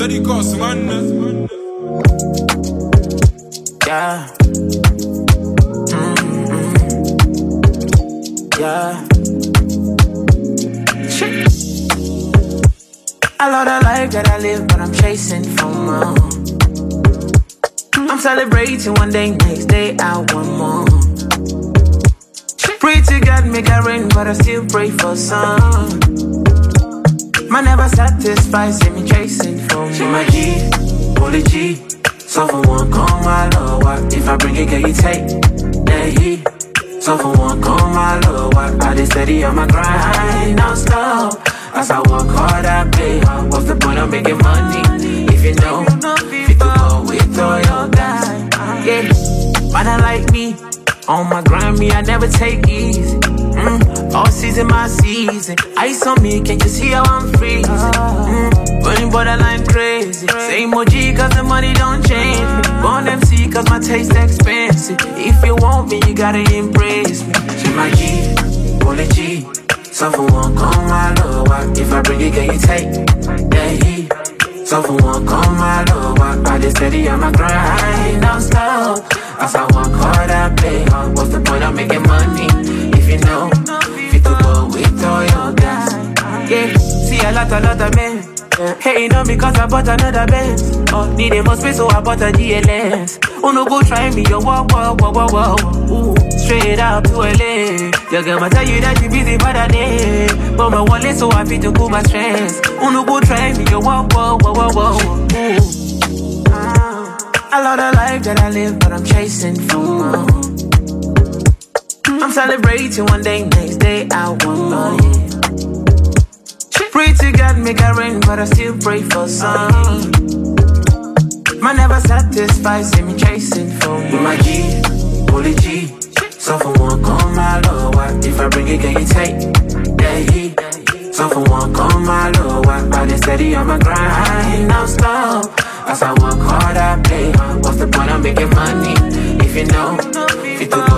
Steady cost, man. Yeah. Yeah. I love the life that I live, but I'm chasing for more. I'm celebrating one day, next day I want more. Pray to God make it rain, but I still pray for some. Man never satisfied, see me chasing for more. She my G, holy G. So for one, call my love. If I bring it, can you take that heat? So for one, call my love. I just steady on my grind, non-stop. As I work hard, I pay hard. What's the point of making money if you know fit to go with all your guys? Yeah, man, I like me. On my grind, me, I never take easy. All season, my season. Ice on me, can't you see how I'm freezing? Burning borderline crazy. Same OG, cause the money don't change me. Born MC, cause my taste expensive. If you want me, you gotta impress me. She my G, holy G. So for one, call my love. If I bring it, can you take that heat? So for one, call my love. I just steady on my grind, non-stop. As I work hard, I play hard. What's the point of making money if you know fit to go with all your guys? Yeah, see a lot of men hating on me cause I bought another Benz. Oh, need more space so I bought a GLS. Oh no, go try me, yo, whoa. Ooh, straight up to LA. Your girl might tell you that you busy for the day, but my wallet so I fit to cool my stress. Oh no, go try me, yo, whoa. Ooh. I love the life that I live, but I'm chasing for more. I'm celebrating one day, next day I want more. Pray to God make it rain, but I still pray for some. Man never satisfied, see me chasing for more. My G, holy G. So for one, call my love. If I bring it, can you take that heat? So for one, call my love. I just steady on my grind, non-stop. As I work hard, I play hard. What's the point of making money if you know fit to